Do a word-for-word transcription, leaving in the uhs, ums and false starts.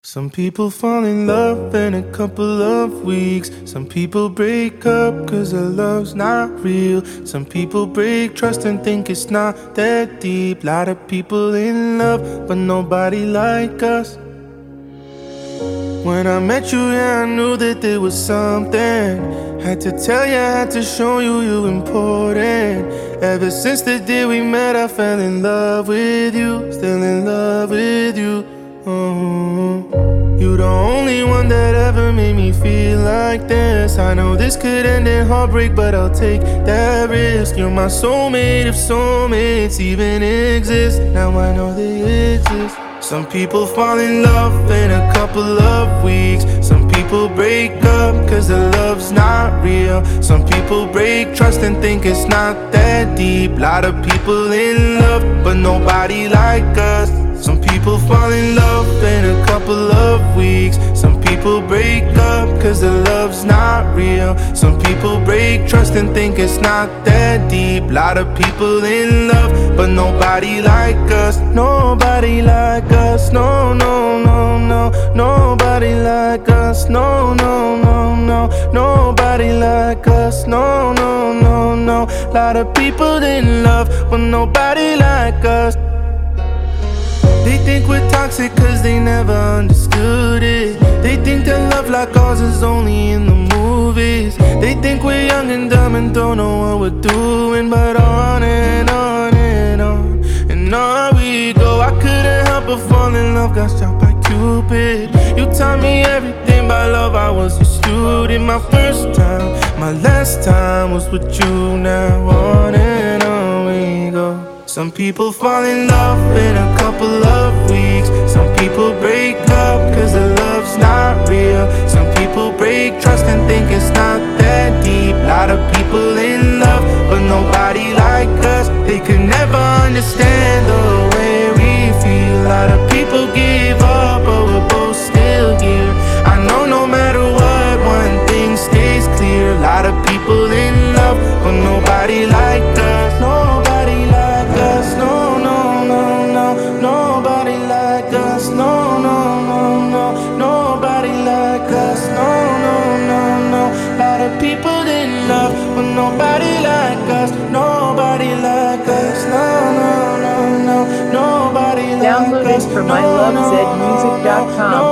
Some people fall in love in a couple of weeks. Some people break up cause their love's not real. Some people break trust and think it's not that deep. Lot of people in love, but nobody like us. When I met you, yeah, I knew that there was something. Had to tell you, had to show you you important. Ever since the day we met, I fell in love with you. Still in love with you. Oh, you the only one that ever made me feel like this. I know this could end in heartbreak, but I'll take that risk. You're my soulmate if soulmates even exist. Now I know they exist. Some people fall in love in a couple of weeks. Some people break up cause the love's not real. Some people break trust and think it's not that deep. Lot of people in love, but nobody like us. Some people fall in love in a couple of weeks. Some people break up cause the love's not real. Some people break trust and think it's not that deep. Lot of people in love, but nobody like us. Nobody like us, no, no, no, no. Nobody like us, no, no, no, no. Nobody like us, no, no, no, no. Lot of people in love, but nobody like us. They think we're toxic cause they never understood it. They think that love like ours is only in the movies. They think we're young and dumb and don't know what we're doing. But on and on and on and on we go. I couldn't help but fall in love, got shot by Cupid. You taught me everything by love, I was your student. My first time, my last time was with you. Now on and on we go. Some people fall in love in a couple of weeks. Some people break up cause the love's not real. Some people break trust and think it's not that deep. Lot of people in love, but nobody like us. They could never understand the way we feel. Lot of people give up, but we're both still here. I know no matter what, one thing stays clear. Lot of people in love, but nobody like us. Nobody like us, no, no, no, no. Nobody like us, no, no, no, no. Nobody like us, no, no, no, no. Lot of people in love, but nobody like us. Nobody like us, no, no, no, no. Nobody like us. Download it from no, i love no, zed music dot com. no, no.